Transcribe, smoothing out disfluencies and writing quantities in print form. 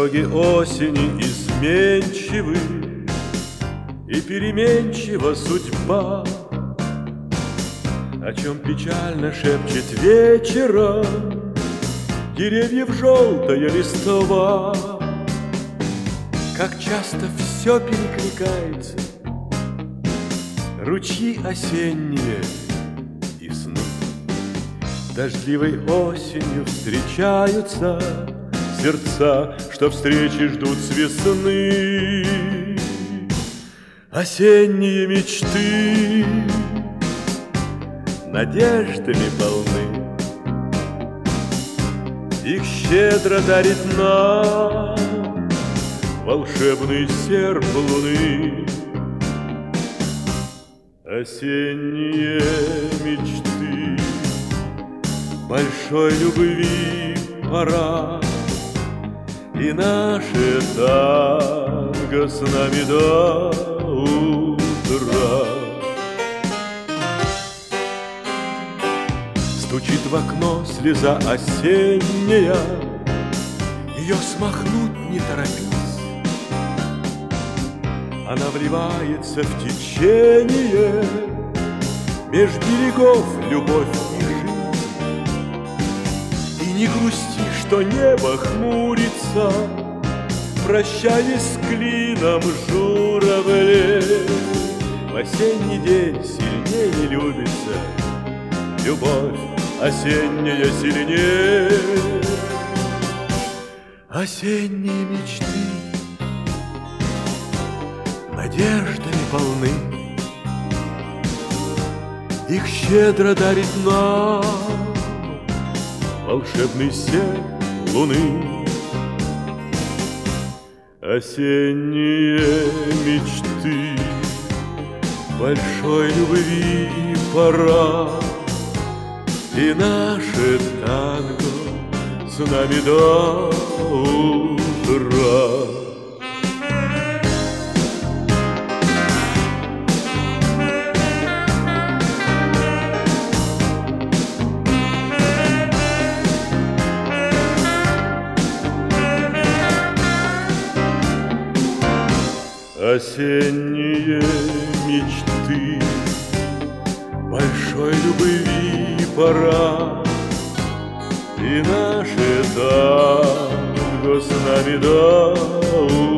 Дороги осени изменчивы, и переменчива судьба, о чем печально шепчет вечером деревьев желтая листва. Как часто все перекликается, ручьи осенние и сны. Дождливой осенью встречаются сердца, что встречи ждут с весны. Осенние мечты надеждами полны, их щедро дарит нам волшебный серп луны. Осенние мечты, большой любви пора, и наше танго с нами до утра. Стучит в окно слеза осенняя, ее смахнуть не торопись. Она вливается в течение меж берегов любовь и жизнь. И не грусти, что небо хмурится, прощаясь с клином журавлей. В осенний день сильнее любится любовь, осенняя сильнее. Осенние мечты надеждами полны, их щедро дарит нам волшебный серп луны. Осенние мечты, большой любви пора, и наше танго с нами до утра. Осенние мечты, большой любви пора, и наше танго с нами до утра.